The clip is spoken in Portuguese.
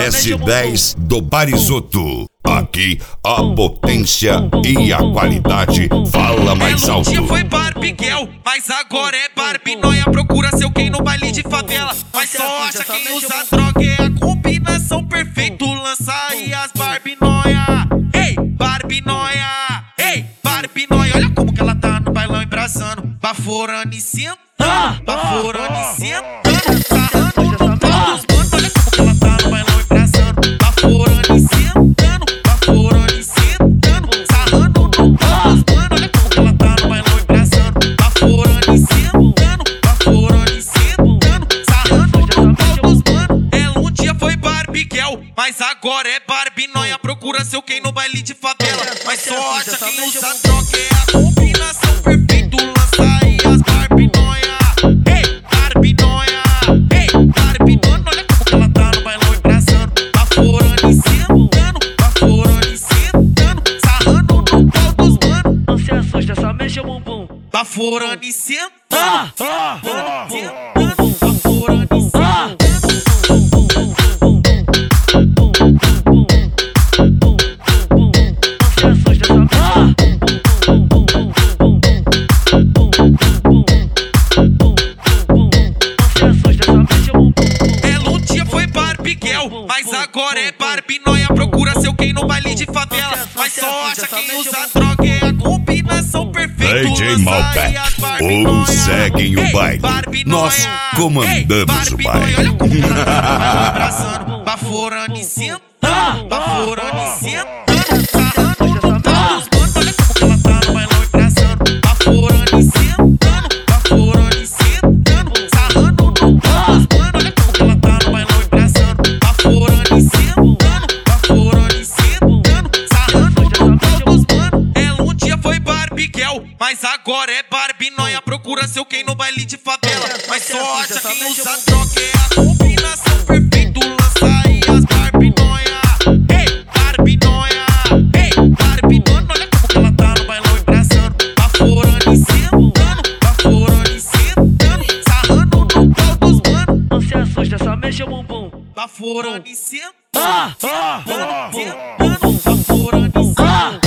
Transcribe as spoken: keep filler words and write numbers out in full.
S dez do Barizoto. Aqui a potência e a qualidade fala mais alto. Um dia foi Barbie Girl, mas agora é Barbie Noia. Procura seu quem no baile de favela, mas só acha quem usa droga. É a combinação perfeita, lança aí as Barbie Noia. Ei, Barbie Noia, ei, Barbie Noia. Olha como que ela tá no bailão embrasando, baforando e sentando, baforando e sentando, sarrando no pau dos manos. Olha como que ela tá no bailão embrasando, baforando e sentando. Mas agora é Barbie Noia. Procura seu quem no baile de favela, mas só acha quem usa droga. É a combinação perfeita, lança aí as Barbie Noia. Ei, Barbie Noia, ei, Barbie Noia. Olha como que ela tá no bailão embrasando, baforando e sentando, baforando e sentando, sarrando no pau dos manos. Não se assusta, só mexe o bumbum. Baforando e sentando, ah, ah, ah, sentando, baforando e sentando. Mas agora é Barbie Noia. Procura seu quem no baile de favela, mas só acha quem usa droga. É a combinação perfeita, D J Malbec, todos seguem o baile, nós comandamos o baile. Olha como ela tá no bailão abraçando, baforando e sentando, baforando e sentando, sarrando no pau dos manos. Olha como que ela tá no bailão abraçando, baforando e sentando, baforando e sentando, sarrando no pau dos manos. Olha como que ela tá no bailão abraçando, baforando e sentando, baforando e sentando, sarrando no pau dos manos. Ela um dia foi Barbie Girl, mas agora é Barbie Noia. Procura seu quem no baile de favela, mas só acha quem usa droga. É a combinação perfeita, lança aí as Barbie Noia. Ei, Barbie Noia, ei, Barbie Noia. Olha como que ela tá no bailão embrasando, baforando e sentando, baforando e sentando, sarrando no pau dos manos. Não se assusta, só mexe o bumbum. Baforando e sentando, ah, ah, baforando e sentando, baforando e sentando.